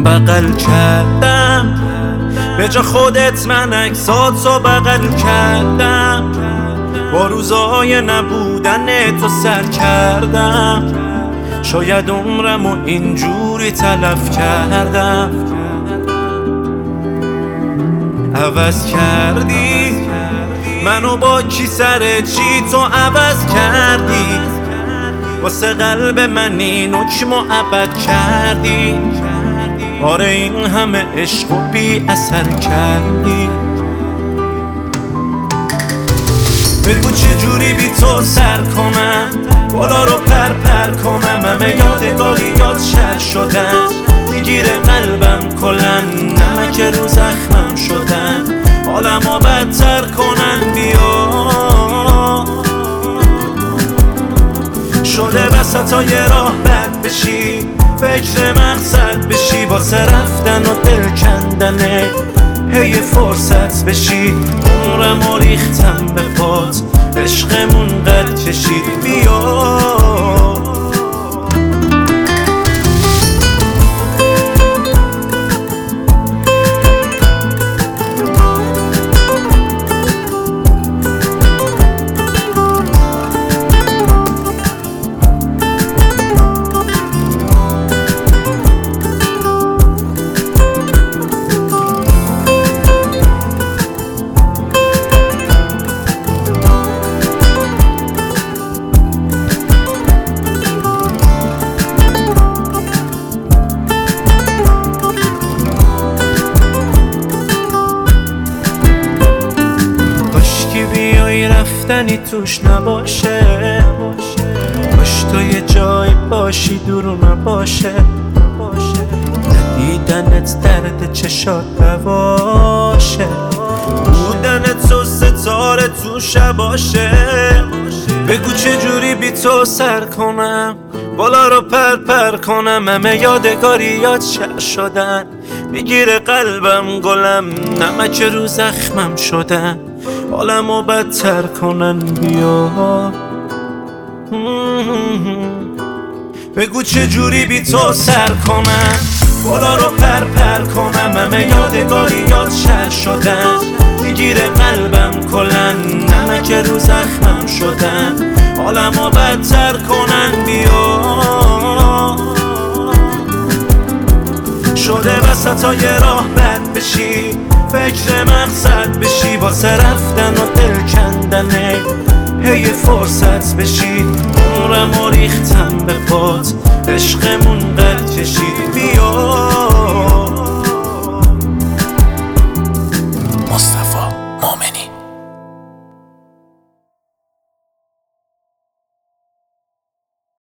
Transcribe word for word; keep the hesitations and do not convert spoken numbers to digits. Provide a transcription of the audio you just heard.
بغل کردم، به جا خودت من عکساتو بغل کردم، با روزای نبودن تو سر کردم، شاید عمرمو اینجوری تلف کردم. عوض کردی منو با کی سر چی تو عوض کردی، واسه قلب من این حکمو ابد کردی. آره این همه عشق و بی اثر کردی. بگو چجوری بی تو سر کنم، بالا رو پر پر کنم، همه یادگاری یاد شر شدن، میگیره قلبم کلن، نمک رو زخمم شدن، حالمو بدتر کنن. بیا شده وسطای راه بد بشی، فکر مقصد بشی، واسه رفتن و دل کندنه هی فرصت بشی. عمرمو ریختم به پات، عشقمون قد کشید. بیا رفتنی توش نباشه، باش تو یه جای باشی دور نباشه، ندیدنت درد چشات نباشه، بودنت تو ستاره تو شباشه. بگو چجوری بی تو سر کنم، بالا رو پر پر کنم، همه یادگاری یاد شر شدن، میگیره قلبم گلم، نمک رو زخمم شدن، حالمو بدتر کنن. بیا بگو چجوری بی تو سر کنم، بالا رو پر پر کنم، همه یادگاری یاد شر شدن، میگیره قلبم کلن، نمک رو زخمم شدن، حالمو بدتر کنن. بیا شده وسطای راه بد بشی، فکر مقصد بشی، واسه رفتن و دل کندنه هی فرصت بشی. عمرمو ریختم به پات، عشقمون